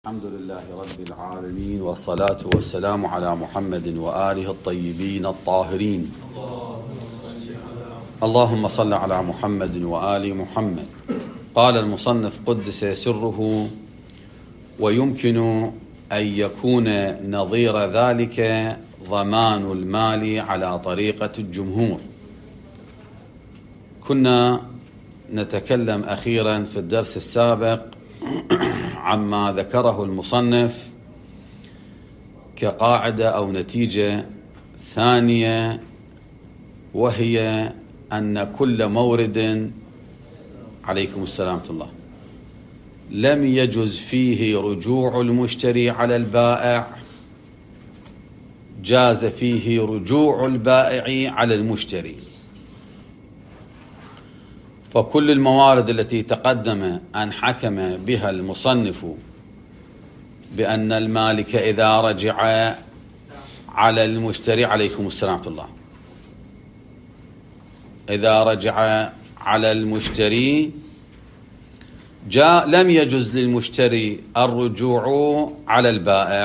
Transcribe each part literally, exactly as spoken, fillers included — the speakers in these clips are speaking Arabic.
الحمد لله رب العالمين، والصلاة والسلام على محمد وآله الطيبين الطاهرين. اللهم صل على محمد وآل محمد. قال المصنف قدس سره: ويمكن أن يكون نظير ذلك ضمان المال على طريقة الجمهور. كنا نتكلم أخيرا في الدرس السابق عما ذكره المصنف كقاعدة أو نتيجة ثانية، وهي أن كل مورد عليكم السلام ورحمة الله لم يجز فيه رجوع المشتري على البائع جاز فيه رجوع البائع على المشتري. فكل الموارد التي تقدم أن حكم بها المصنف بأن المالك إذا رجع على المشتري عليكم السلام ورحمة الله إذا رجع على المشتري جاء لم يجز للمشتري الرجوع على البائع،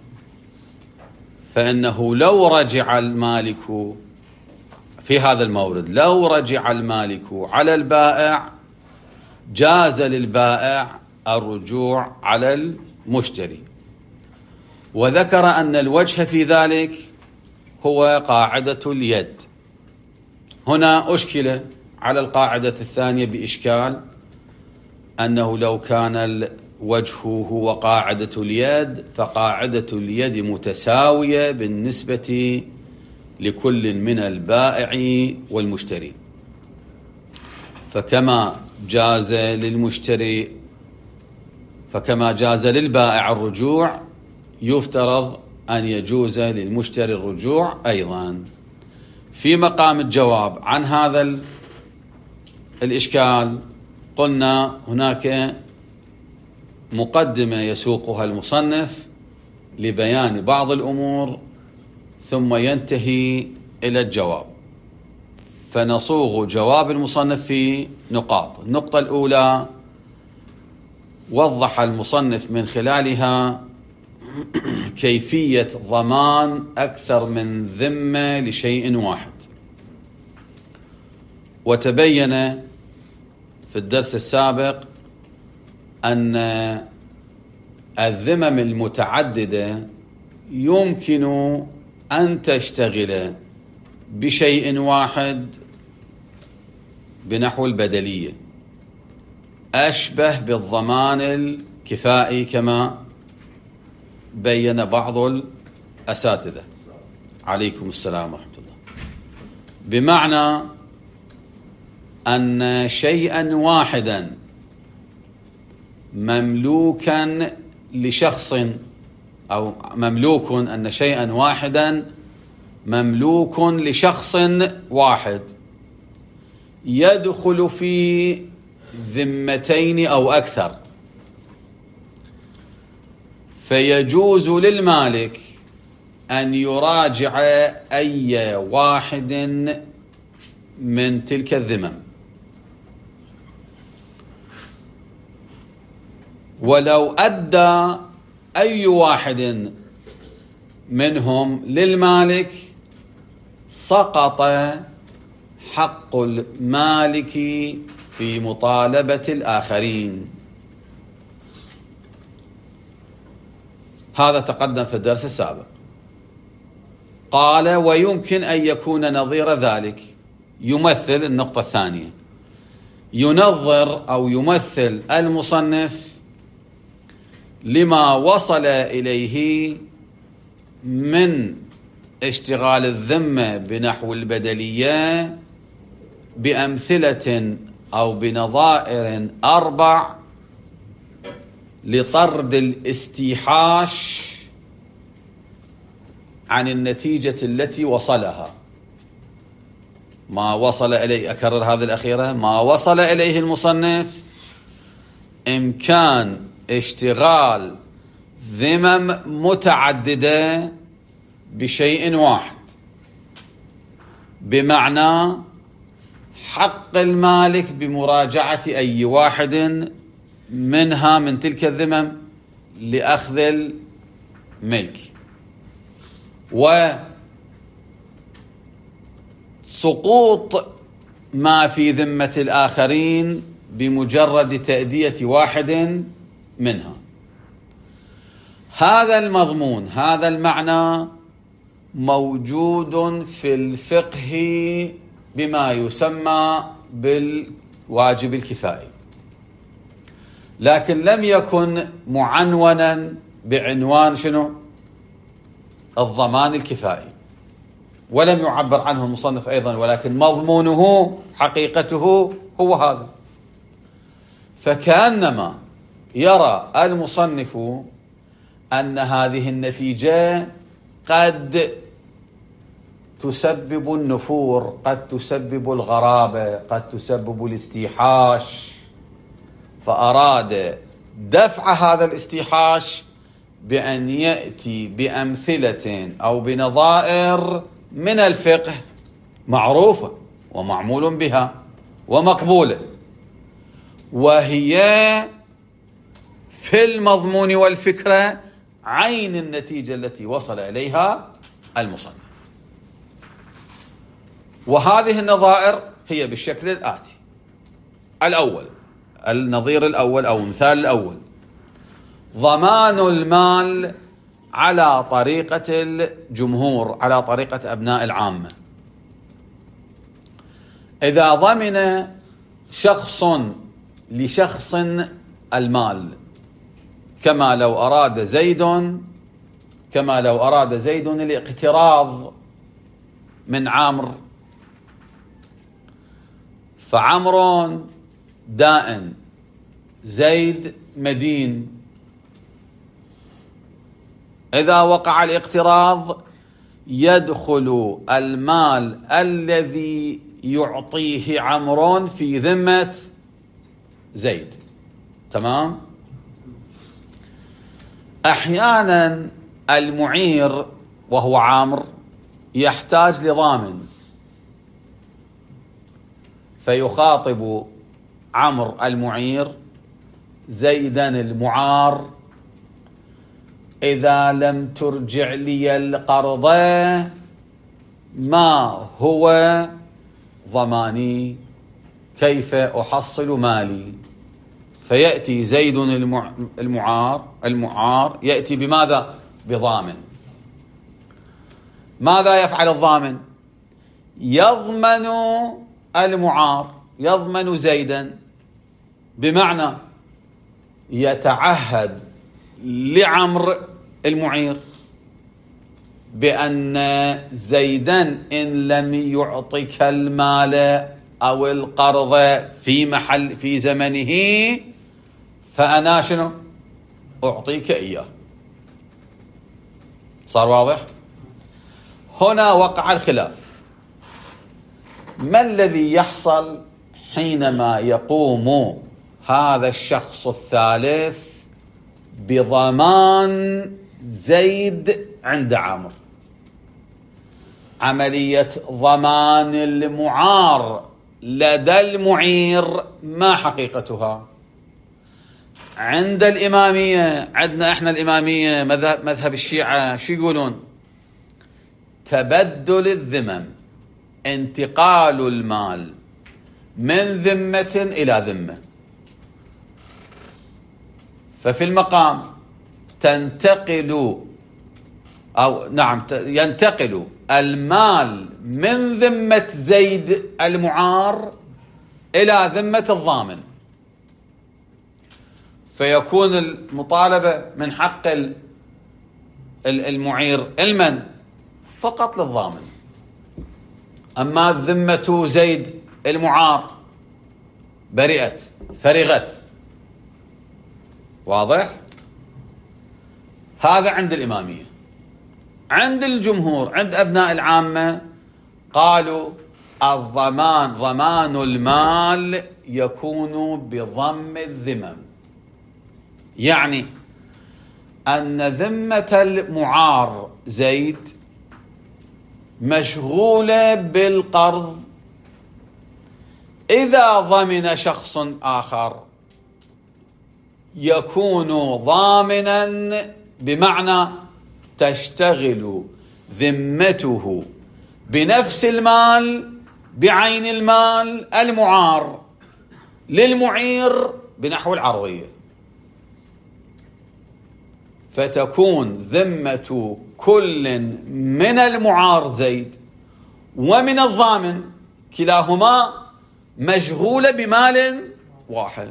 فإنه لو رجع المالك في هذا المورد لو رجع المالك على البائع جاز للبائع الرجوع على المشتري. وذكر أن الوجه في ذلك هو قاعدة اليد. هنا أشكل على القاعدة الثانية بإشكال أنه لو كان الوجه هو قاعدة اليد فقاعدة اليد متساوية بالنسبة لكل من البائع والمشتري، فكما جاز للمشتري فكما جاز للبائع الرجوع يفترض أن يجوز للمشتري الرجوع أيضا. في مقام الجواب عن هذا الإشكال قلنا هناك مقدمة يسوقها المصنف لبيان بعض الأمور ثم ينتهي إلى الجواب، فنصوغ جواب المصنف في نقاط. النقطة الأولى وضح المصنف من خلالها كيفية ضمان أكثر من ذمة لشيء واحد، وتبين في الدرس السابق أن الذمم المتعددة يمكن أن تشتغل بشيء واحد بنحو البدلية أشبه بالضمان الكفائي كما بين بعض الأساتذة عليكم السلام ورحمة الله، بمعنى أن شيئا واحدا مملوكا لشخص أو مملوك أن شيئا واحدا مملوك لشخص واحد يدخل في ذمتين أو أكثر، فيجوز للمالك أن يراجع أي واحد من تلك الذمم، ولو أدى أي واحد منهم للمالك سقط حق المالك في مطالبة الآخرين. هذا تقدم في الدرس السابق. قال ويمكن أن يكون نظير ذلك، يمثل النقطة الثانية، ينظر أو يمثل المصنف لما وصل إليه من اشتغال الذمة بنحو البدلية بأمثلة أو بنظائر أربع لطرد الاستيحاش عن النتيجة التي وصلها. ما وصل إليه، أكرر هذه الأخيرة، ما وصل إليه المصنف إمكان اشتغال ذمم متعددة بشيء واحد، بمعنى حق المالك بمراجعة أي واحد منها من تلك الذمم لأخذ الملك، وسقوط ما في ذمة الآخرين بمجرد تأدية واحد منها. هذا المضمون، هذا المعنى موجود في الفقه بما يسمى بالواجب الكفائي، لكن لم يكن معنونا بعنوان شنو؟ الضمان الكفائي، ولم يعبر عنه المصنف أيضا، ولكن مضمونه حقيقته هو هذا. فكأنما يرى المصنف أن هذه النتيجة قد تسبب النفور، قد تسبب الغرابة، قد تسبب الاستيحاش، فأراد دفع هذا الاستيحاش بأن يأتي بأمثلة أو بنظائر من الفقه معروفة ومعمول بها ومقبولة، وهي في المضمون والفكرة عين النتيجة التي وصل إليها المصنف. وهذه النظائر هي بالشكل الآتي: الأول، النظير الأول أو المثال الأول، ضمان المال على طريقة الجمهور، على طريقة أبناء العامة. إذا ضمن شخص لشخص المال، كما لو أراد زيد كما لو أراد زيد الاقتراض من عمرو، فعمر دائن، زيد مدين. إذا وقع الاقتراض يدخل المال الذي يعطيه عمرو في ذمة زيد. تمام؟ أحيانا المعير وهو عامر يحتاج لضامن، فيخاطب عمرو المعير زيدا المعار: إذا لم ترجع لي القرض ما هو ضماني؟ كيف أحصل مالي؟ فيأتي زيد المعار المعار يأتي بماذا؟ بضامن. ماذا يفعل الضامن؟ يضمن المعار، يضمن زيدا، بمعنى يتعهد لعمر المعير بأن زيدا إن لم يعطيك المال أو القرض في محل في زمنه فأنا شنو؟ أعطيك إياه. صار واضح؟ هنا وقع الخلاف. ما الذي يحصل حينما يقوم هذا الشخص الثالث بضمان زيد عند عمرو؟ عملية ضمان المعار لدى المعير ما حقيقتها؟ عند الإمامية، عندنا احنا الإمامية مذهب, مذهب الشيعة، شو يقولون؟ تبدل الذمم، انتقال المال من ذمة إلى ذمة. ففي المقام تنتقل أو نعم ينتقل المال من ذمة زيد المعار إلى ذمة الضامن، فيكون المطالبة من حق المعير المن فقط للضامن، أما ذمة زيد المعار برئت فرغت. واضح؟ هذا عند الإمامية. عند الجمهور، عند أبناء العامة، قالوا الضمان ضمان المال يكون بضم الذمم، يعني أن ذمة المعار زيد مشغولة بالقرض. إذا ضمن شخص آخر يكون ضامنا بمعنى تشتغل ذمته بنفس المال بعين المال المعار للمعير بنحو العرضية، فتكون ذمة كل من المعار زيد ومن الضامن كلاهما مشغولة بمال واحد،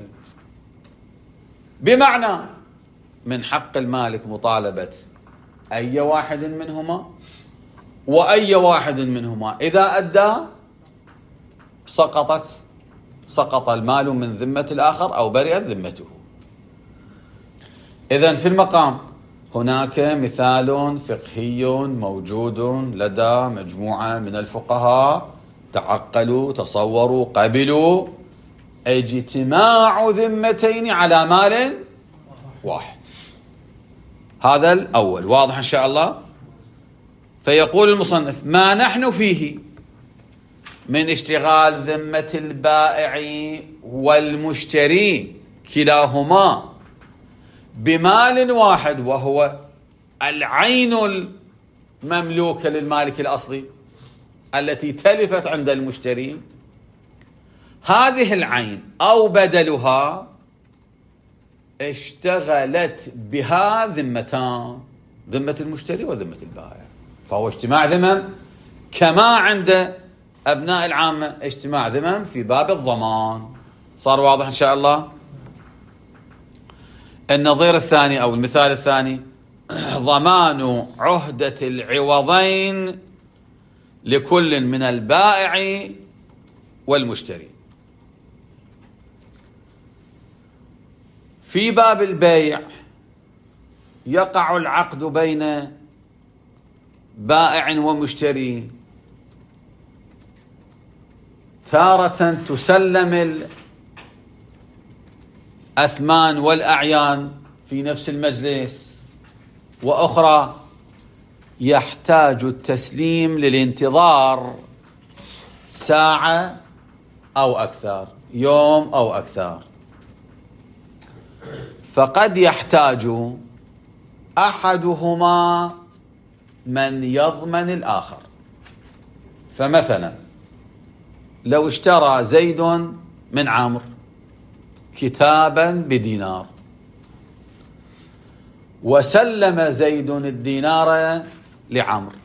بمعنى من حق المالك مطالبة أي واحد منهما وأي واحد منهما إذا أدى سقطت سقط المال من ذمة الآخر أو برئت ذمته. إذن في المقام هناك مثال فقهي موجود لدى مجموعة من الفقهاء تعقلوا تصوروا قبلوا اجتماع ذمتين على مال واحد. هذا الأول واضح إن شاء الله. فيقول المصنف: ما نحن فيه من اشتغال ذمة البائع والمشتري كلاهما بمال واحد وهو العين المملوكة للمالك الأصلي التي تلفت عند المشتري، هذه العين أو بدلها اشتغلت بها ذمتان، ذمة المشتري وذمة البائع، فهو اجتماع ذمم كما عند أبناء العامة اجتماع ذمم في باب الضمان. صار واضح إن شاء الله. النظير الثاني أو المثال الثاني: ضمان عهدة العوضين لكل من البائع والمشتري. في باب البيع يقع العقد بين بائع ومشتري، تارة تسلم الأثمان والأعيان في نفس المجلس، وأخرى يحتاج التسليم للانتظار ساعة أو أكثر، يوم أو أكثر. فقد يحتاج أحدهما من يضمن الآخر. فمثلا لو اشترى زيد من عمرو كتابا بدينار، وسلم زيد الدينار لعمرو،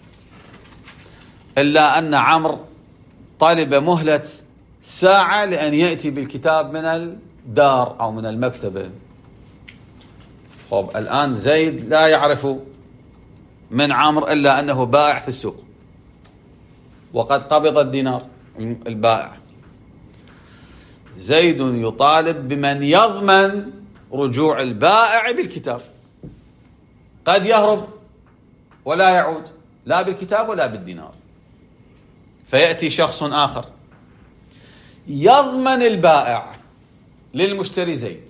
إلا أن عمرو طلب مهلة ساعة لأن يأتي بالكتاب من الدار أو من المكتبة. خب الآن زيد لا يعرف من عمرو إلا أنه بائع في السوق، وقد قبض الدينار من البائع. زيد يطالب بمن يضمن رجوع البائع بالكتاب، قد يهرب ولا يعود لا بالكتاب ولا بالدينار، فيأتي شخص آخر يضمن البائع للمشتري زيد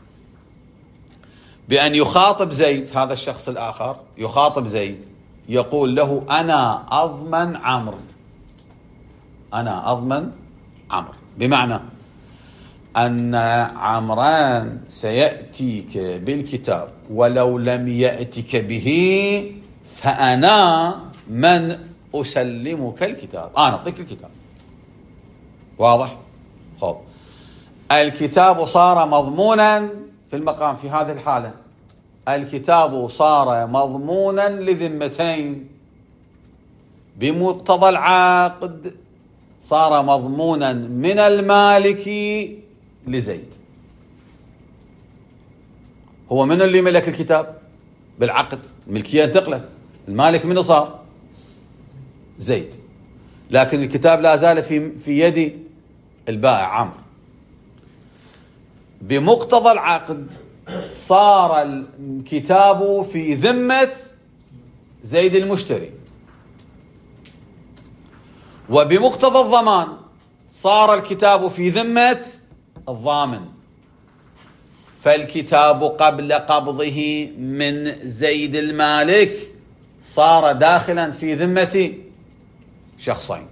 بأن يخاطب زيد، هذا الشخص الآخر يخاطب زيد يقول له: أنا أضمن عمرو، أنا أضمن عمرو، بمعنى أن عمران سيأتيك بالكتاب، ولو لم يأتك به فأنا من أسلمك الكتاب، أنا أعطيك الكتاب. واضح؟ خب الكتاب صار مضمونا في المقام في هذه الحالة، الكتاب صار مضمونا لذمتين، بمقتضى العقد صار مضمونا من المالك لزيد. هو من اللي ملك الكتاب بالعقد؟ الملكية انتقلت، المالك منه صار زيد، لكن الكتاب لا زال في في يد البائع عمرو. بمقتضى العقد صار الكتاب في ذمة زيد المشتري، وبمقتضى الضمان صار الكتاب في ذمة الضامن، فالكتاب قبل قبضه من زيد المالك صار داخلا في ذمة شخصين.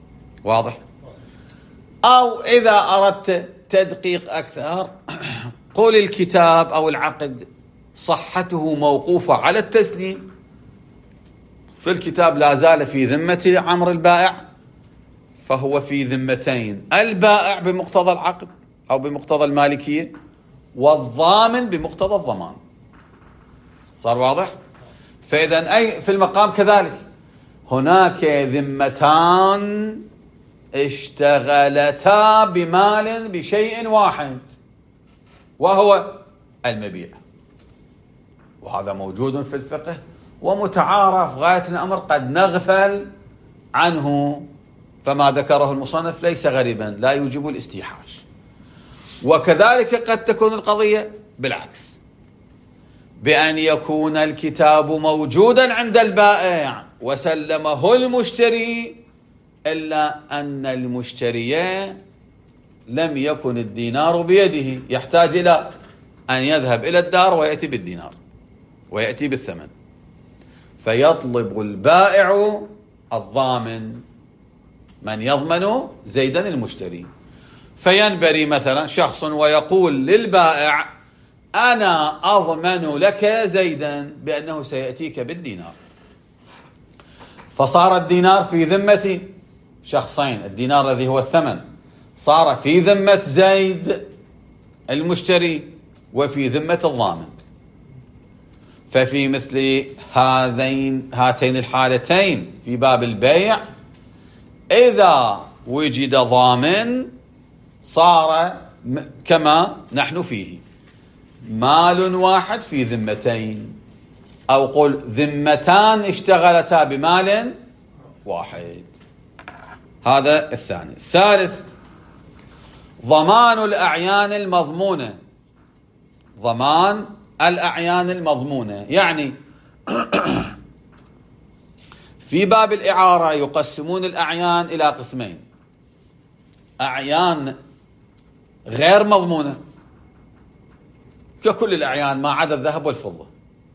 واضح؟ أو إذا أردت تدقيق أكثر قول الكتاب أو العقد صحته موقوفة على التسليم، في الكتاب لا زال في ذمة عمرو البائع، فهو في ذمتين: البائع بمقتضى العقد أو بمقتضى المالكية، والضامن بمقتضى الضمان. صار واضح؟ فإذا أي في المقام كذلك هناك ذمتان اشتغلتا بمال بشيء واحد وهو المبيع، وهذا موجود في الفقه ومتعارف غاية الأمر، قد نغفل عنه، فما ذكره المصنف ليس غريبا لا يوجب الاستيحاش. وكذلك قد تكون القضية بالعكس، بأن يكون الكتاب موجودا عند البائع وسلمه المشتري، إلا أن المشتري لم يكن الدينار بيده، يحتاج إلى أن يذهب إلى الدار ويأتي بالدينار ويأتي بالثمن، فيطلب البائع الضامن من يضمن زيدا المشتري. فينبري مثلا شخص ويقول للبائع: أنا أضمن لك زيدا بأنه سيأتيك بالدينار، فصار الدينار في ذمة شخصين، الدينار الذي هو الثمن صار في ذمة زيد المشتري وفي ذمة الضامن. ففي مثل هذين هاتين الحالتين في باب البيع، إذا وجد ضامن صار كما نحن فيه، مال واحد في ذمتين، أو قل ذمتان اشتغلتا بمال واحد. هذا الثاني. الثالث: ضمان الأعيان المضمونة. ضمان الأعيان المضمونة يعني في باب الإعارة يقسمون الأعيان إلى قسمين: أعيان غير مضمونة ككل الأعيان ما عدا الذهب والفضة.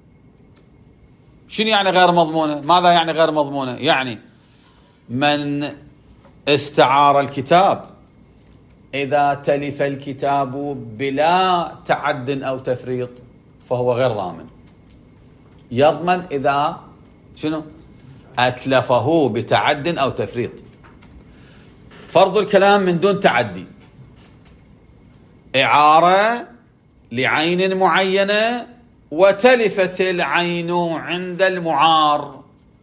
شنو يعني غير مضمونة؟ ماذا يعني غير مضمونة؟ يعني من استعار الكتاب إذا تلف الكتاب بلا تعد أو تفريط فهو غير ضامن، يضمن إذا شنو؟ أتلفه بتعد أو تفريط. فرض الكلام من دون تعدي، إعارة لعين معينة وتلفت العين عند المعار،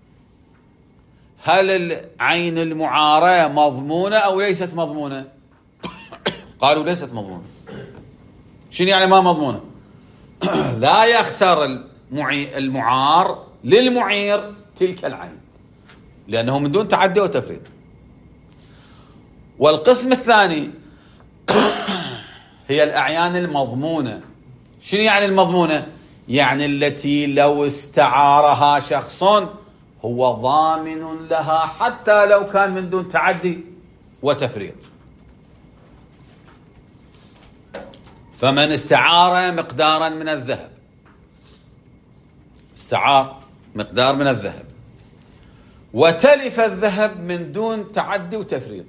هل العين المعارة مضمونة أو ليست مضمونة؟ قالوا ليست مضمونة. شنو يعني ما مضمونة؟ لا يخسر المعار للمعير تلك العين لأنه من دون تعدي وتفريط. والقسم الثاني هي الأعيان المضمونة. شنو يعني المضمونة؟ يعني التي لو استعارها شخص هو ضامن لها حتى لو كان من دون تعدي وتفريط. فمن استعار مقدارا من الذهب، استعار مقدار من الذهب وتلف الذهب من دون تعدي وتفريط،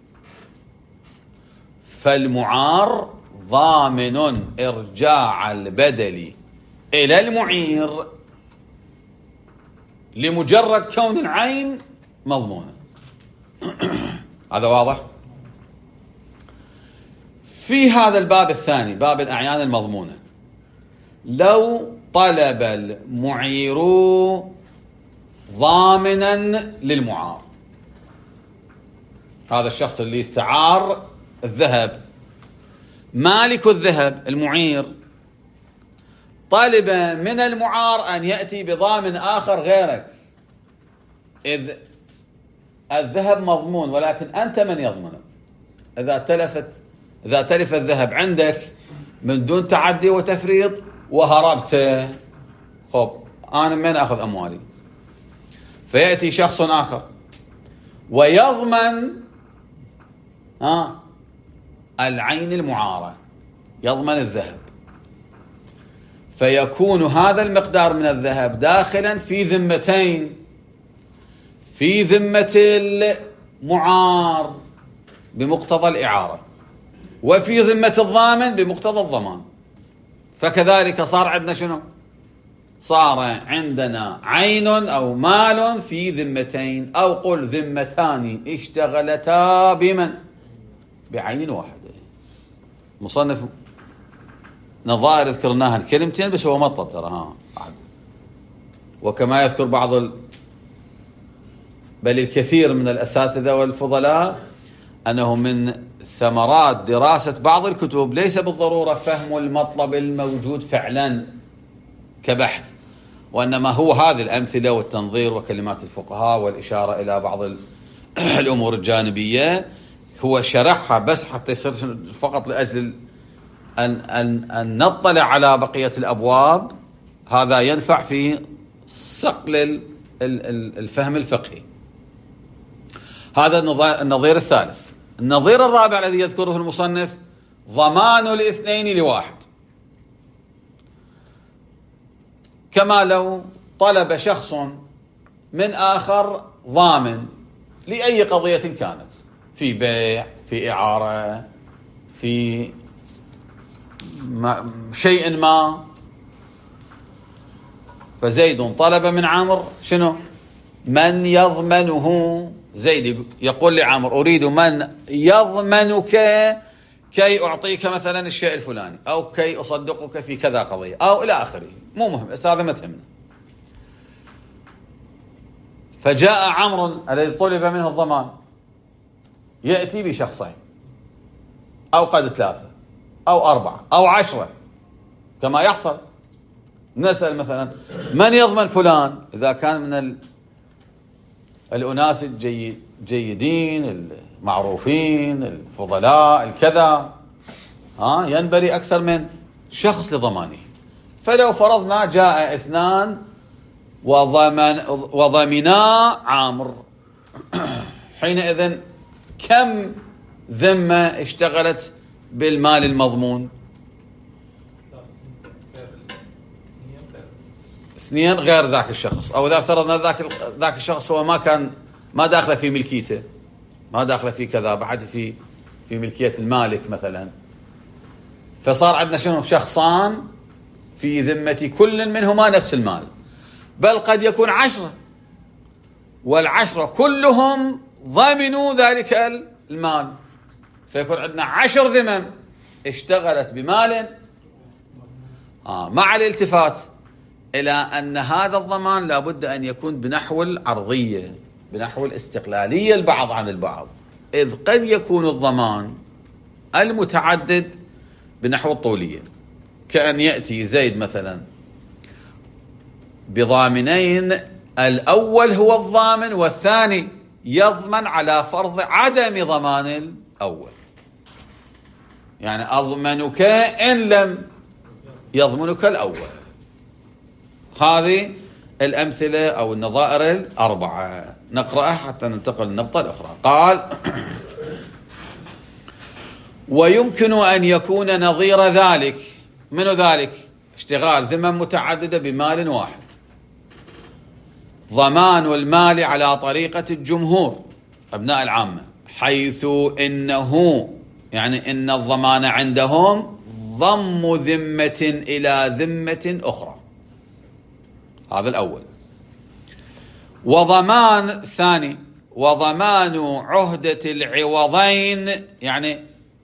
فالمعار ضامن إرجاع البدل إلى المعير لمجرد كون العين مضمونة. هذا واضح؟ في هذا الباب الثاني باب الأعيان المضمونة، لو طلب المعير ضامنا للمعار، هذا الشخص اللي استعار الذهب مالك الذهب المعير طالب من المعار أن يأتي بضامن آخر غيرك، إذ الذهب مضمون ولكن أنت من يضمنك إذا تلفت إذا تلف الذهب عندك من دون تعدي وتفريط وهربت، خب أنا من أخذ أموالي؟ فيأتي شخص آخر ويضمن آه العين المعارة، يضمن الذهب، فيكون هذا المقدار من الذهب داخلا في ذمتين، في ذمة المعار بمقتضى الإعارة وفي ذمة الضامن بمقتضى الضمان. فكذلك صار عندنا شنو؟ صار عندنا عين أو مال في ذمتين، أو قل ذمتان اشتغلتا بمن؟ بعين واحدة. مصنف نظائر ذكرناها الكلمتين بس هو مطلب ترى ها. وكما يذكر بعض ال... بل الكثير من الأساتذة والفضلاء أنه من ثمرات دراسة بعض الكتب ليس بالضرورة فهم المطلب الموجود فعلا كبحث، وإنما هو هذه الأمثلة والتنظير وكلمات الفقهاء والإشارة إلى بعض الأمور الجانبية هو شرحها بس حتى يصير فقط لأجل أن, أن, أن نطلع على بقية الأبواب. هذا ينفع في صقل الفهم الفقهي. هذا النظير الثالث. النظير الرابع الذي يذكره المصنف ضمان الاثنين لواحد، كما لو طلب شخص من آخر ضامن لأي قضية كانت، في بيع، في إعارة، في ما شيء ما. فزيد طلب من عمرو شنو؟ من يضمنه. زيد يقول لعمرو أريد من يضمنك كي أعطيك مثلا الشيء الفلاني، أو كي أصدقك في كذا قضية، أو إلى آخره، مو مهم بس هذا ما تهمنا. فجاء عمرو الذي طلب منه الضمان يأتي بشخصين أو قد ثلاثة أو أربعة أو عشرة كما يحصل. نسأل مثلا من يضمن فلان؟ إذا كان من ال... الأناس الجيد جيدين المعروفين الفضلاء الكذا، ها ينبري أكثر من شخص لضمانه. فلو فرضنا جاء اثنان وضمن وضمنا عامر، حينئذ كم ذمة اشتغلت بالمال المضمون؟ اثنين غير ذاك الشخص، أو إذا افترضنا ذاك ذاك الشخص هو ما كان ما داخله في ملكيته، ما داخله في كذا، بعد في في ملكية المالك مثلا. فصار عندنا شنو؟ شخصان في ذمة كل منهما نفس المال، بل قد يكون عشرة والعشرة كلهم ضمنوا ذلك المال، فيكون عندنا عشر ذمم اشتغلت بمال. آه مع الالتفات إلى أن هذا الضمان لابد أن يكون بنحو العرضية، بنحو الاستقلالية البعض عن البعض، إذ قد يكون الضمان المتعدد بنحو الطولية، كأن يأتي زيد مثلا بضامنين، الأول هو الضامن والثاني يضمن على فرض عدم ضمان الأول، يعني أضمنك إن لم يضمنك الأول. هذه الأمثلة أو النظائر الأربعة نقرأها حتى ننتقل للنقطة الأخرى. قال ويمكن أن يكون نظير ذلك. من ذلك؟ اشتغال ذمم متعددة بمال واحد. ضمان المال على طريقة الجمهور أبناء العامة، حيث إنه يعني إن الضمان عندهم ضم ذمة إلى ذمة أخرى. هذا الأول. وضمان ثاني، وضمان عهدة العوضين، يعني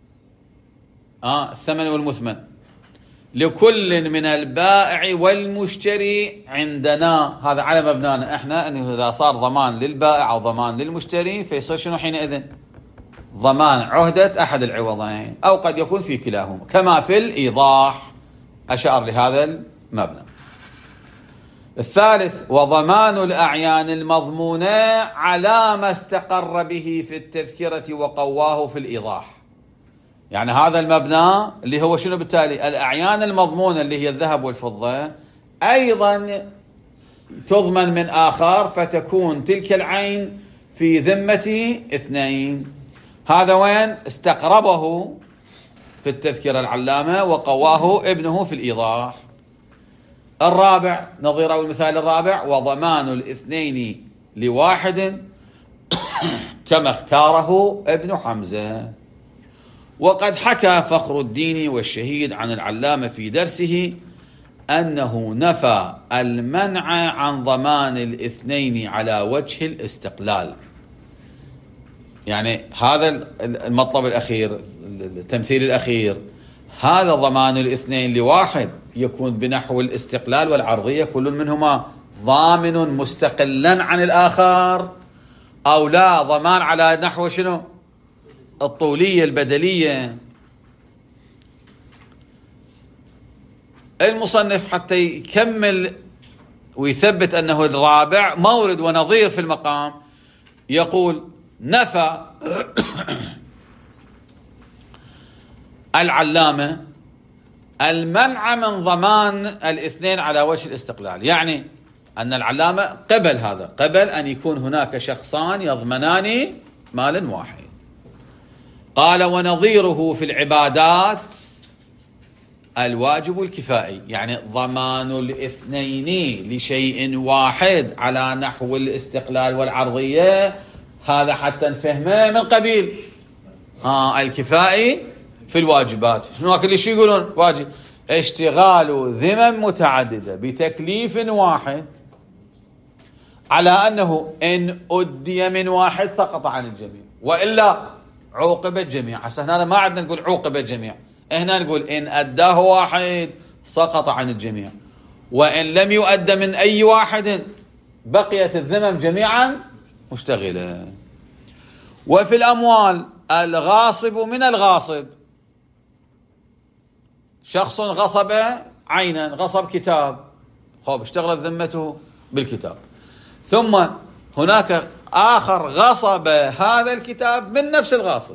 آه الثمن والمثمن لكل من البائع والمشتري عندنا. هذا على مبنانا احنا انه اذا صار ضمان للبائع او ضمان للمشتري فيصير شنو حينئذ؟ ضمان عهدة احد العوضين، او قد يكون في كلاهما، كما في الايضاح اشار لهذا المبنى. الثالث وضمان الأعيان المضمونة على ما استقر به في التذكرة وقواه في الإيضاح. يعني هذا المبنى اللي هو شنو بالتالي؟ الأعيان المضمونة اللي هي الذهب والفضة أيضا تضمن من آخر، فتكون تلك العين في ذمة اثنين. هذا وين استقربه في التذكرة العلامة وقواه ابنه في الإيضاح. الرابع نظير أو المثال الرابع وضمان الاثنين لواحد كما اختاره ابن حمزة. وقد حكى فخر الدين والشهيد عن العلامة في درسه أنه نفى المنع عن ضمان الاثنين على وجه الاستقلال. يعني هذا المطلب الأخير، التمثيل الأخير، هذا ضمان الاثنين لواحد يكون بنحو الاستقلال والعرضية، كل منهما ضامن مستقلا عن الآخر، أو لا ضمان على نحو شنو؟ الطولية البدلية. المصنف حتى يكمل ويثبت أنه الرابع مورد ونظير في المقام، يقول نفى العلامة المنع من ضمان الاثنين على وجه الاستقلال، يعني أن العلامة قبل هذا، قبل أن يكون هناك شخصان يضمنان مال واحد. قال ونظيره في العبادات الواجب الكفائي، يعني ضمان الاثنين لشيء واحد على نحو الاستقلال والعرضية، هذا حتى نفهمه من قبيل آه الكفائي في الواجبات. هناك اللي شو يقولون؟ واجب اشتغال ذمم متعددة بتكليف واحد، على أنه إن أدي من واحد سقط عن الجميع، وإلا عوقب الجميع. هسه هنا ما عندنا نقول عوقب الجميع، هنا نقول إن أداه واحد سقط عن الجميع، وإن لم يؤد من أي واحد بقيت الذمم جميعا مشتغلة. وفي الأموال الغاصب من الغاصب، شخص غصب عينا، غصب كتاب، خب اشتغلت ذمته بالكتاب، ثم هناك آخر غصب هذا الكتاب من نفس الغاصب،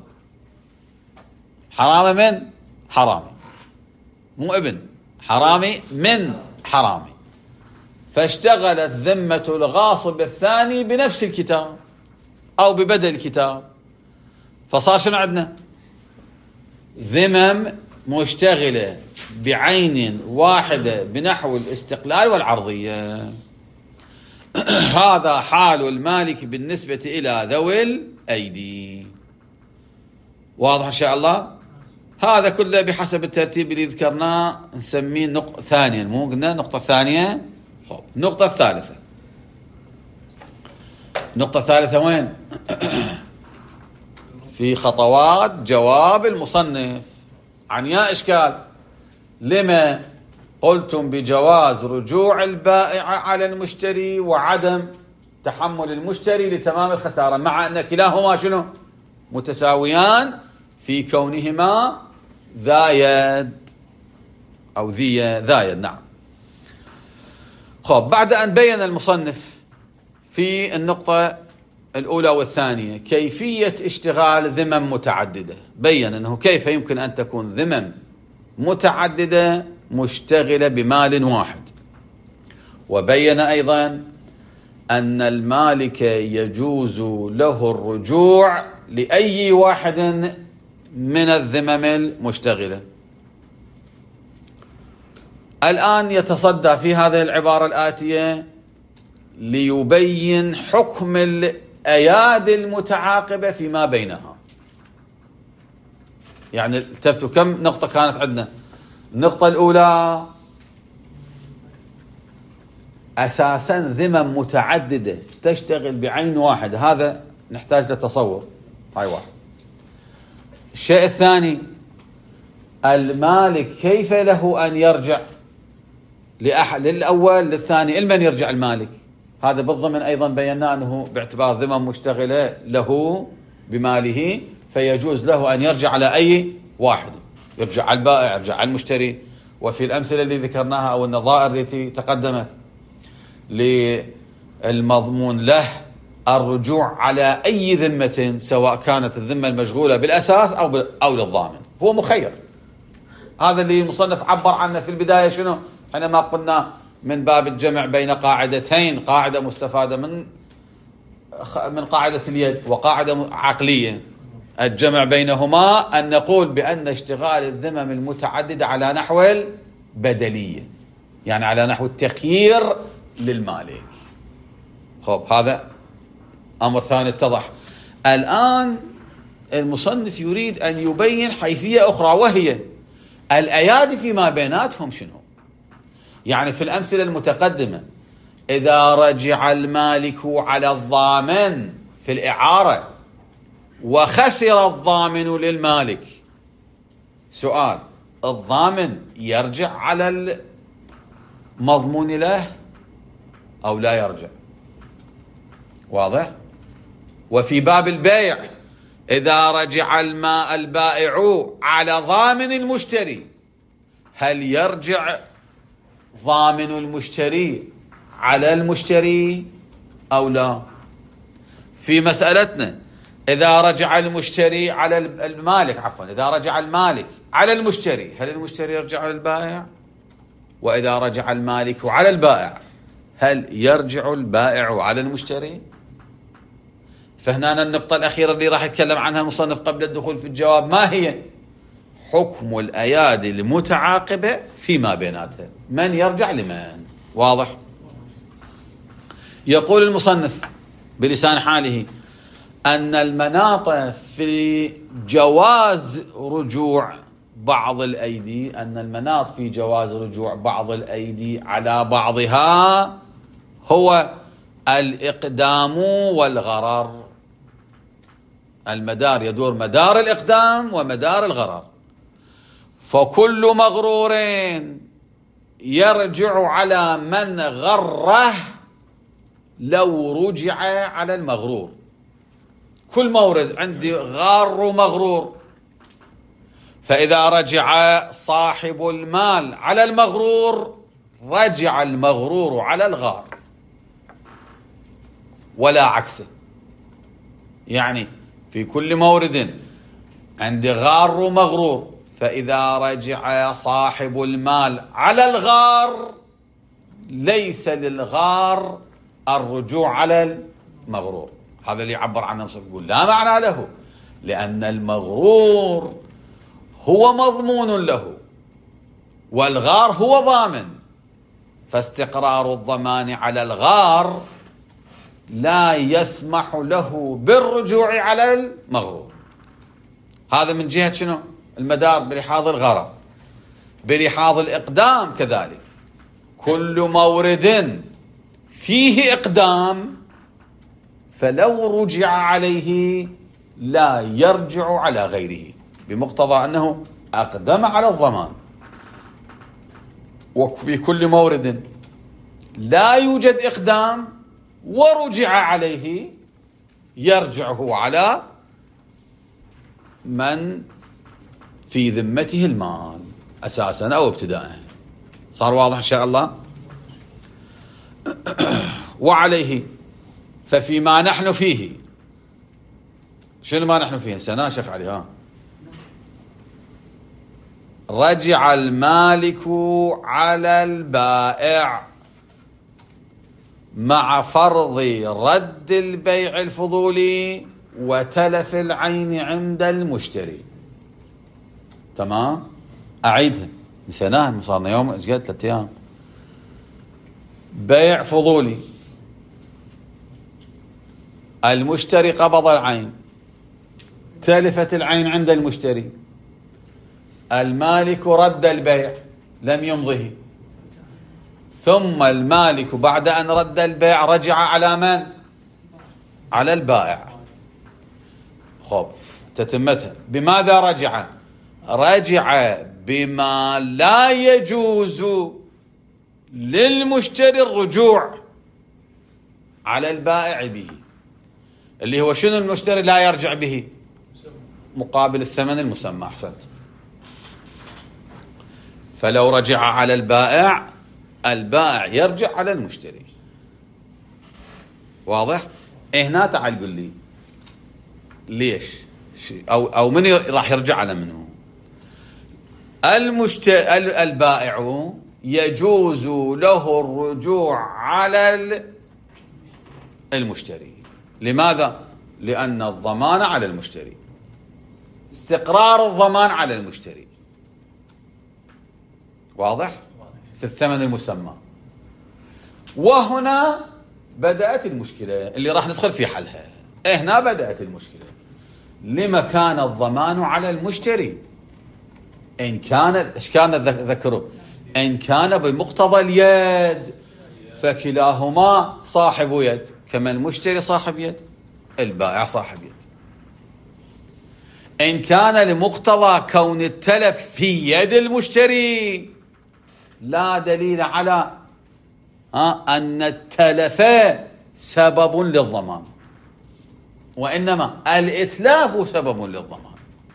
حرامي من حرامي، مو ابن حرامي من حرامي، فاشتغلت ذمة الغاصب الثاني بنفس الكتاب أو ببدل الكتاب، فصار شنو عندنا؟ ذمم مشتغلة بعين واحدة بنحو الاستقلال والعرضية. هذا حال المالك بالنسبة إلى ذوي الأيدي. واضح إن شاء الله؟ هذا كله بحسب الترتيب اللي ذكرناه نسميه نقطة ثانية، مو قلنا نقطة ثانية؟ خب النقطة الثالثة، النقطة الثالثة وين؟ في خطوات جواب المصنف عن يا إشكال لما قلتم بجواز رجوع البائع على المشتري وعدم تحمل المشتري لتمام الخسارة، مع أن كلاهما شنو؟ متساويان في كونهما ذايد أو ذي ذايد. نعم. خب بعد أن بين المصنف في النقطة الأولى والثانية كيفية اشتغال ذمم متعددة، بين أنه كيف يمكن أن تكون ذمم متعددة مشتغلة بمال واحد، وبين أيضا أن المالك يجوز له الرجوع لأي واحد من الذمم المشتغلة. الآن يتصدى في هذه العبارة الآتية ليبين حكم الأيادي المتعاقبة فيما بينها. يعني التفتوا كم نقطة كانت عندنا؟ النقطة الأولى أساسا ذمم متعددة تشتغل بعين واحدة، هذا نحتاج لتصور، هاي واحد. الشيء الثاني المالك كيف له أن يرجع لأحد، للأول للثاني، لمن يرجع المالك؟ هذا بالضمن أيضا بينا أنه باعتبار ذمم مشتغلة له بماله فيجوز له أن يرجع على أي واحد، يرجع على البائع، يرجع على المشتري. وفي الأمثلة اللي ذكرناها أو النظائر التي تقدمت للمضمون له الرجوع على أي ذمة، سواء كانت الذمة المشغولة بالأساس أو أو للضامن، هو مخير. هذا اللي المصنف عبر عنه في البداية شنو؟ حينما قلنا من باب الجمع بين قاعدتين، قاعدة مستفادة من من قاعدة اليد وقاعدة عقلية، الجمع بينهما أن نقول بأن اشتغال الذمم المتعددة على نحو البدلية، يعني على نحو التخيير للمالك. خب هذا أمر ثاني اتضح. الآن المصنف يريد أن يبين حيثية أخرى، وهي الأيادي فيما بيناتهم شنو. يعني في الأمثلة المتقدمة إذا رجع المالك على الضامن في الإعارة وخسر الضامن للمالك، سؤال: الضامن يرجع على المضمون له أو لا يرجع؟ واضح؟ وفي باب البيع إذا رجع الماء البائع على ضامن المشتري، هل يرجع ضامن المشتري على المشتري أو لا؟ في مسألتنا إذا رجع المشتري على المالك عفوا إذا رجع المالك على المشتري، هل المشتري يرجع على البائع؟ وإذا رجع المالك على البائع، هل يرجع البائع على المشتري؟ فهنا النقطة الأخيرة اللي راح يتكلم عنها المصنف قبل الدخول في الجواب، ما هي؟ حكم الأيادي المتعاقبة فيما بيناتها، من يرجع لمن؟ واضح؟ يقول المصنف بلسان حاله أن المناط في جواز رجوع بعض الأيدي أن المناط في جواز رجوع بعض الأيدي على بعضها هو الإقدام والغرر. المدار يدور مدار الإقدام ومدار الغرر، فكل مغرور يرجع على من غره لو رجع على المغرور. كل مورد عندي غار ومغرور، فإذا رجع صاحب المال على المغرور رجع المغرور على الغار ولا عكسه. يعني في كل مورد عندي غار ومغرور، فإذا رجع صاحب المال على الغار ليس للغار الرجوع على المغرور. هذا اللي يعبر عنه المصنف، يقول لا معنى له، لأن المغرور هو مضمون له والغار هو ضامن، فاستقرار الضمان على الغار لا يسمح له بالرجوع على المغرور. هذا من جهة شنو؟ المدار بلحاظ الغرر. بلحاظ الإقدام كذلك، كل مورد فيه إقدام فلو رجع عليه لا يرجع على غيره، بمقتضى أنه أقدم على الضمان. وفي كل مورد لا يوجد إقدام ورجع عليه يرجعه على من في ذمته المال أساسا أو ابتداء. صار واضح إن شاء الله؟ وعليه ففيما نحن فيه، شنو ما نحن فيه سنة شيخ علي؟ ها رجع المالك على البائع مع فرض رد البيع الفضولي وتلف العين عند المشتري. تمام؟ أعيدها، نسيناها، صارنا يوم ايش قد ثلاث ايام. بيع فضولي، المشتري قبض العين، تلفت العين عند المشتري، المالك رد البيع لم يمضه، ثم المالك بعد أن رد البيع رجع على من؟ على البائع. خب تتمتها. بماذا رجع؟ رجع بما لا يجوز للمشتري الرجوع على البائع به، اللي هو شنو المشتري لا يرجع به؟ مقابل الثمن المسمى. أحسنت. فلو رجع على البائع البائع يرجع على المشتري. واضح؟ إيه هنا تعال قل لي ليش أو أو من راح يرجع على منه؟ المشتري البائع يجوز له الرجوع على المشتري. لماذا؟ لأن الضمان على المشتري، استقرار الضمان على المشتري. واضح؟ في الثمن المسمى. وهنا بدأت المشكلة اللي راح ندخل في حلها. هنا بدأت المشكلة. لما كان الضمان على المشتري؟ إن كانت إيش كان ذكروا إن كان بمقتضى اليد فكلاهما صاحب يد، كما المشتري صاحب يد البائع صاحب يد. إن كان لمقتضى كون التلف في يد المشتري لا دليل على أن التلف سبب للضمان، وإنما الإتلاف سبب للضمان.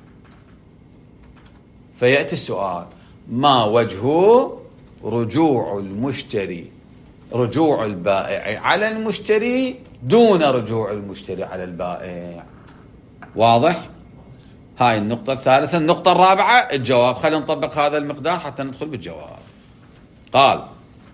فيأتي السؤال: ما وجه رجوع المشتري رجوع البائع على المشتري دون رجوع المشتري على البائع؟ واضح؟ هاي النقطة الثالثة. النقطة الرابعة الجواب. خلينا نطبق هذا المقدار حتى ندخل بالجواب. قال: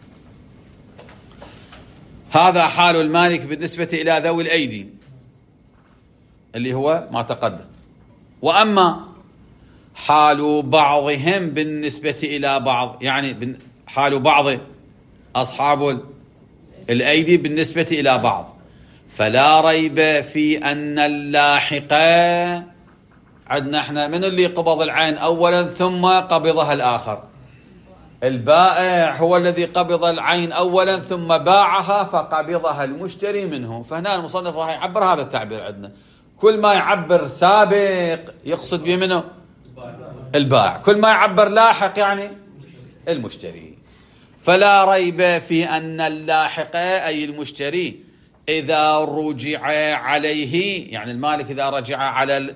هذا حال المالك بالنسبة إلى ذوي الأيدي اللي هو ما تقدم، وأما حال بعضهم بالنسبة إلى بعض، يعني حال بعض أصحاب الأيدي بالنسبة إلى بعض، فلا ريب في أن اللاحق عندنا احنا من اللي قبض العين أولا ثم قبضها الآخر؟ البائع هو الذي قبض العين أولا ثم باعها فقبضها المشتري منه. فهنا المصنف راح يعبر هذا التعبير عندنا، كل ما يعبر سابق يقصد به منه البائع، كل ما يعبر لاحق يعني المشتري. فلا ريب في أن اللاحق أي المشتري إذا رجع عليه، يعني المالك إذا رجع على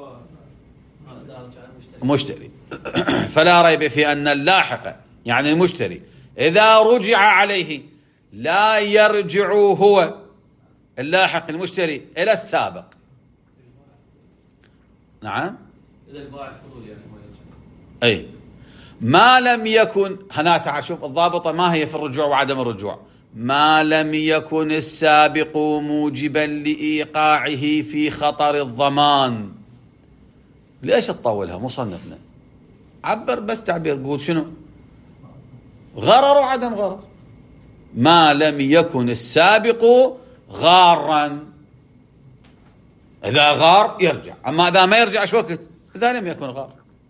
المشتري فلا ريب في أن اللاحق يعني المشتري إذا رجع عليه لا يرجع هو اللاحق المشتري إلى السابق. نعم، إذا البائع فضول يعني ما يرجع. أي ما لم يكن، هنا تعال شوف الضابطة ما هي في الرجوع وعدم الرجوع. ما لم يكن السابق موجبا لإيقاعه في خطر الضمان. ليش تطولها مصنفنا؟ عبر بس تعبير، قول شنو؟ غرر وعدم غرر. ما لم يكن السابق غارا، إذا غار يرجع، أما إذا ما يرجع ايش وقت؟ إذا لم يكن غار.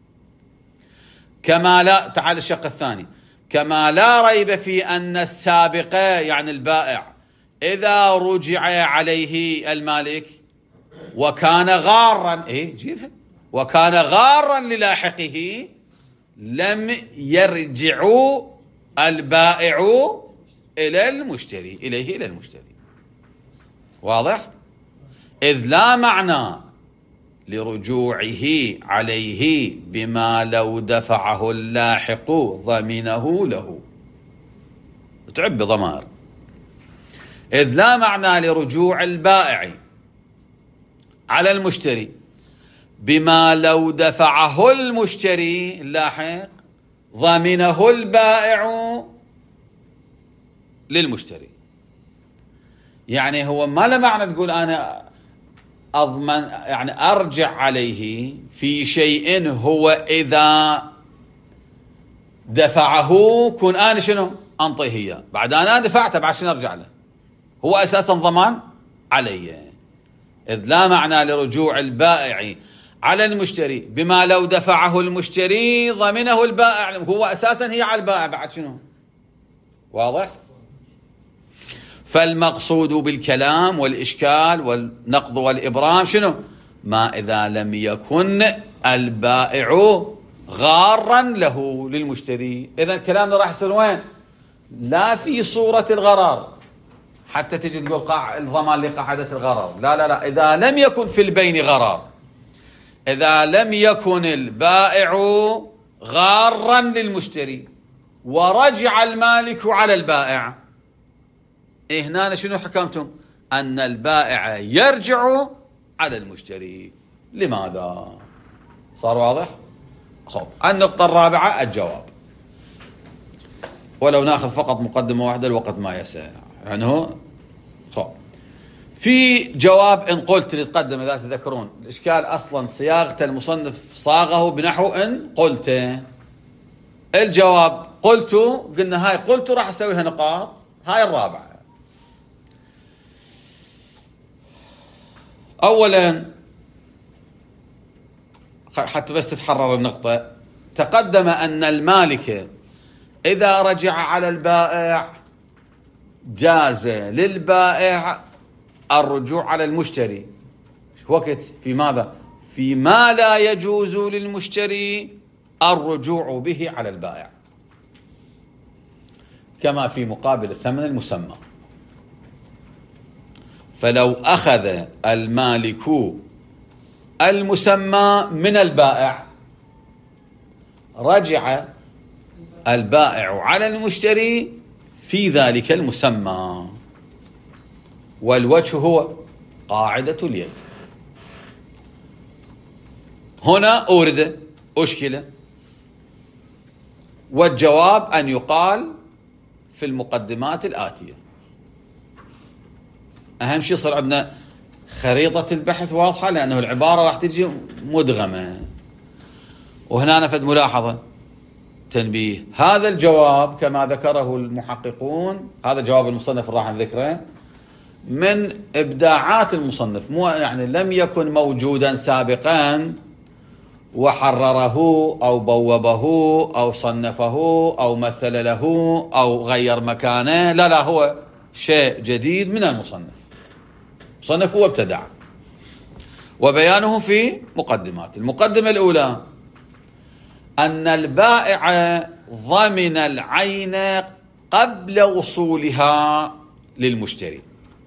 كما لا، تعال الشق الثاني، كما لا ريب في أن السابق يعني البائع إذا رجع عليه المالك وكان غارا، إيه جيبها، وكان غارا للاحقه لم يرجع البائع إلى المشتري إليه إلى المشتري. واضح؟ إذ لا معنى لرجوعه عليه بما لو دفعه اللاحق ضمنه له. تعب ضمائر. إذ لا معنى لرجوع البائع على المشتري بما لو دفعه المشتري اللاحق ضمنه البائع للمشتري. يعني هو ما له معنى تقول أنا أضمن يعني أرجع عليه في شيء هو إذا دفعه كن أنا شنو أنطيه إياه، بعد أنا دفعته بعد شنو أرجع له، هو أساسا ضمان علي. إذ لا معنى لرجوع البائع على المشتري بما لو دفعه المشتري ضمنه البائع، هو أساسا هي على البائع بعد شنو. واضح؟ فالمقصود بالكلام والإشكال والنقض والإبرام شنو؟ ما إذا لم يكن البائع غارا له للمشتري. إذا كلامنا راح يصير وين؟ لا في صورة الغرار حتى تجي تقول قاع الضمان لقاعدة الغرار، لا لا لا، إذا لم يكن في البين غرار، إذا لم يكن البائع غارا للمشتري ورجع المالك على البائع، إيه هنا شنو حكمتم؟ أن البائع يرجع على المشتري. لماذا؟ صار واضح؟ خب، النقطة الرابعة الجواب، ولو ناخذ فقط مقدمة واحدة الوقت ما يسع. يعني هو خب في جواب إن قلت اللي تقدم إذا تذكرون الإشكال أصلا صياغة المصنف صاغه بنحو إن قلت. الجواب قلت، قلنا هاي قلت راح أسويها نقاط، هاي الرابعة. أولا حتى بس تتحرر النقطة. تقدم أن المالك إذا رجع على البائع جاز للبائع الرجوع على المشتري وقت في ماذا؟ فيما لا يجوز للمشتري الرجوع به على البائع، كما في مقابل الثمن المسمى. فلو أخذ المالك المسمى من البائع رجع البائع على المشتري في ذلك المسمى، والوجه هو قاعدة اليد. هنا أورد أشكلة، والجواب أن يقال في المقدمات الآتية. أهم شيء صار عندنا خريطة البحث واضحة، لأنه العبارة راح تجي مدغمة. وهنا نفذ ملاحظة تنبيه، هذا الجواب كما ذكره المحققون، هذا جواب المصنف راح نذكره من إبداعات المصنف، مو يعني لم يكن موجودا سابقا وحرره أو بوبه أو صنفه أو مثل له أو غير مكانه، لا لا، هو شيء جديد من المصنف. المصنف هو ابتدع، وبيانه في مقدمات. المقدمة الأولى أن البائع ضمن العين قبل وصولها للمشتري،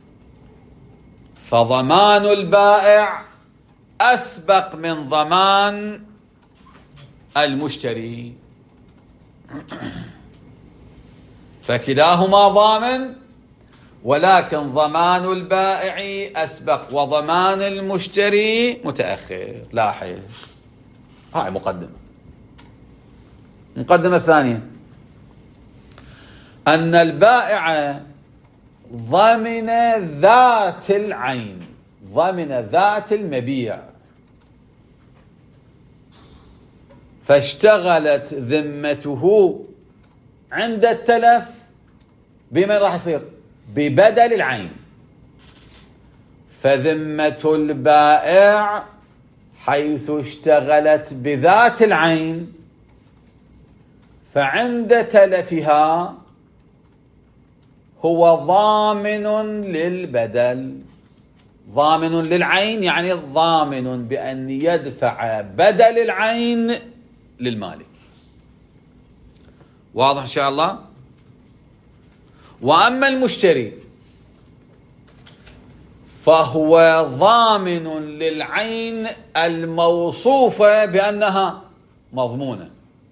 فضمان البائع أسبق من ضمان المشتري، فكلاهما ضامن، ولكن ضمان البائع أسبق وضمان المشتري متأخر. لاحظ، هاي مقدمة. المقدمة الثانية أن البائع ضمن ذات العين، ضمن ذات المبيع، فاشتغلت ذمته عند التلف بمن راح يصير؟ ببدل العين. فذمة البائع حيث اشتغلت بذات العين، فعند تلفها هو ضامن للبدل. ضامن للعين يعني ضامن بأن يدفع بدل العين للمالك. واضح إن شاء الله؟ وأما المشتري فهو ضامن للعين الموصوفة بأنها مضمونة.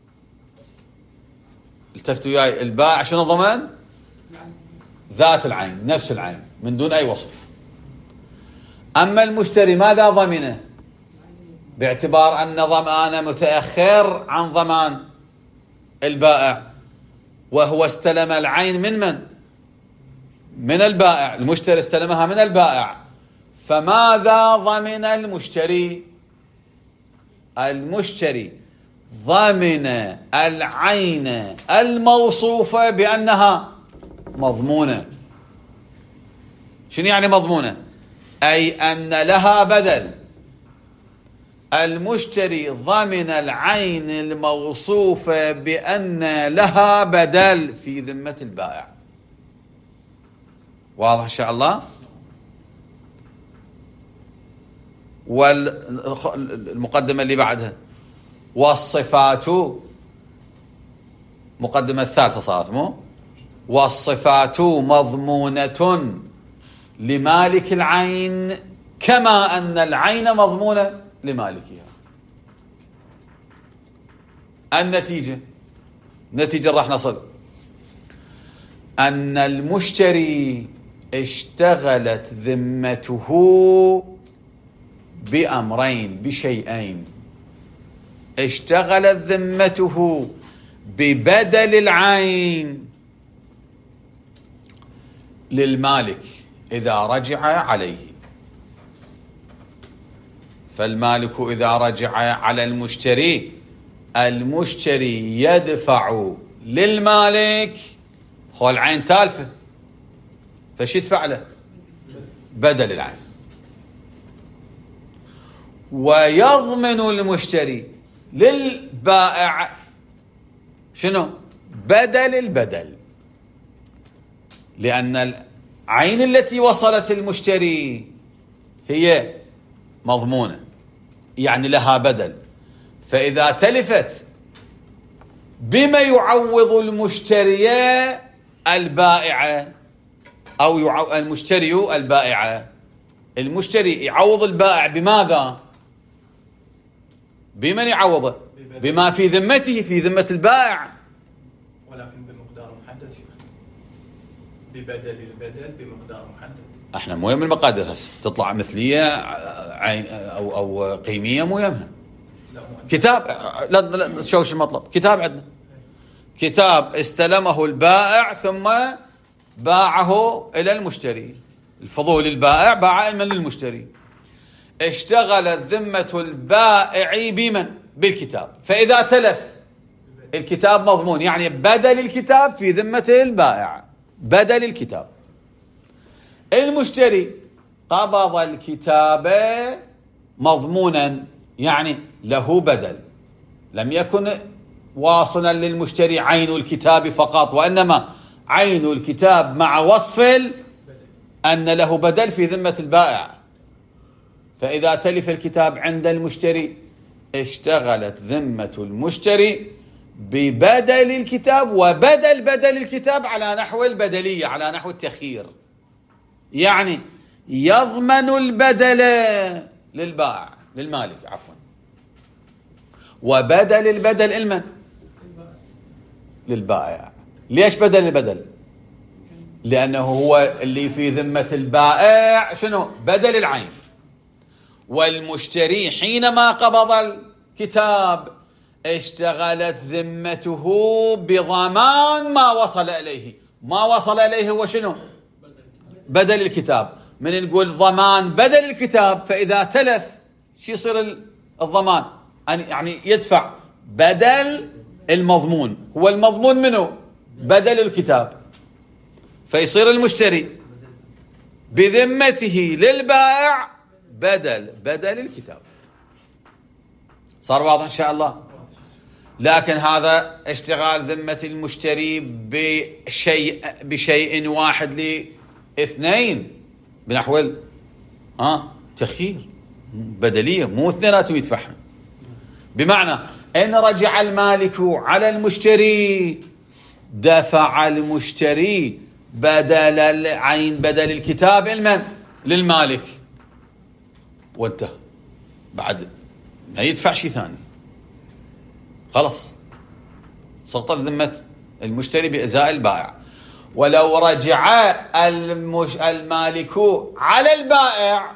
التفتوا وياي، البائع شنو ضمن؟ ذات العين، نفس العين من دون أي وصف. أما المشتري ماذا ضمنه؟ باعتبار أن ضمانه متأخر عن ضمان البائع، وهو استلم العين من من؟ من البائع. المشتري استلمها من البائع، فماذا ضمن المشتري؟ المشتري ضمن العين الموصوفة بأنها مضمونة. شنو يعني مضمونة؟ أي أن لها بدل. المشتري ضمن العين الموصوفة بأن لها بدل في ذمة البائع. واضح إن شاء الله؟ والمقدمة اللي بعدها والصفات، مقدمة الثالثة صارت مو؟ والصفات مضمونة لمالك العين كما أن العين مضمونة لمالكها. النتيجة نتيجة راح نصل أن المشتري اشتغلت ذمته بأمرين، بشيئين. اشتغلت ذمته ببدل العين للمالك إذا رجع عليه. فالمالك إذا رجع على المشتري، المشتري يدفع للمالك، خو العين تالفة، فش يدفع له؟ بدل العين. ويضمن المشتري للبائع شنو؟ بدل البدل، لأن العين التي وصلت المشتري هي مضمونة، يعني لها بدل. فإذا تلفت بما يعوض المشتري البائع أو يعو... المشتري البائع. المشتري يعوض البائع بماذا؟ بمن يعوضه؟ بما في ذمته، في ذمة البائع، ولكن بمقدار محدد، ببدل البدل بمقدار محدد. احنا مو يم المقادير هسه تطلع مثلية عين او او قيمية، مو يمها كتاب. لا لا شوش المطلب، كتاب عندنا كتاب استلمه البائع ثم باعه إلى المشتري، الفضول البائع باع من للمشتري، اشتغلت ذمة البائع بمن؟ بالكتاب. فإذا تلف الكتاب مضمون، يعني بدل الكتاب في ذمة البائع، بدل الكتاب. المشتري قبض الكتاب مضمونا، يعني له بدل، لم يكن واصلا للمشتري عين الكتاب فقط، وإنما عين الكتاب مع وصف أن له بدل في ذمة البائع. فإذا تلف الكتاب عند المشتري اشتغلت ذمة المشتري ببدل الكتاب، وبدل بدل الكتاب على نحو البدلية، على نحو التخيير، يعني يضمن البدل للبائع للمالك عفوا، وبدل البدل المن؟ للبائع. ليش بدل البدل؟ لأنه هو اللي في ذمة البائع شنو؟ بدل العين. والمشتري حينما قبض الكتاب اشتغلت ذمته بضمان ما وصل إليه. ما وصل إليه هو شنو؟ بدل الكتاب. من نقول ضمان بدل الكتاب، فإذا تلف شو يصير الضمان؟ يعني يدفع بدل المضمون. هو المضمون منه؟ بدل الكتاب. فيصير المشتري بذمته للبائع بدل بدل الكتاب. صار واضح إن شاء الله؟ لكن هذا اشتغال ذمة المشتري بشيء بشيء واحد لاثنين بنحو ها تخيير بدلية، مو اثنيناتهم يدفعها. بمعنى إن رجع المالك على المشتري دفع المشتري بدل العين بدل الكتاب المن؟ للمالك، وانتهى، بعد ما يدفع شيء ثاني، خلص سقطت ذمة المشتري بإزاء البائع. ولو رجع المش... المالك على البائع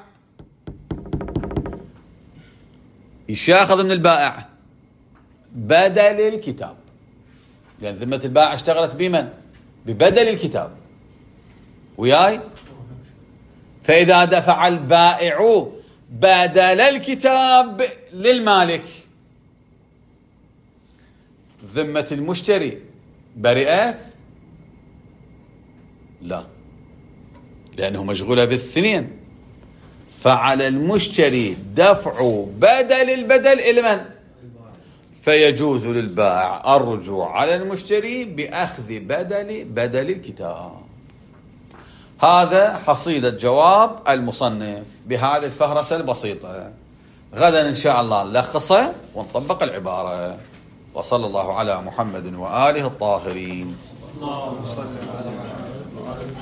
ايش ياخذ من البائع؟ بدل الكتاب، لأن يعني ذمة البائع اشتغلت بمن؟ ببدل الكتاب. وياي؟ فإذا دفع البائع بدل الكتاب للمالك ذمة المشتري برئت؟ لا، لأنه مشغولة بالثنين. فعلى المشتري دفع بدل البدل إلى من؟ فيجوز للبائع الرجوع على المشتري بأخذ بدل بدل الكتاب. هذا حصيلة جواب المصنف بهذه الفهرسة البسيطة. غدا إن شاء الله نلخصه ونطبق العبارة. وصلى الله على محمد وآله الطاهرين. اللهم صل على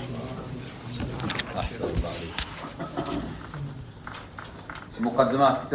أحسن الله عليك. مقدمات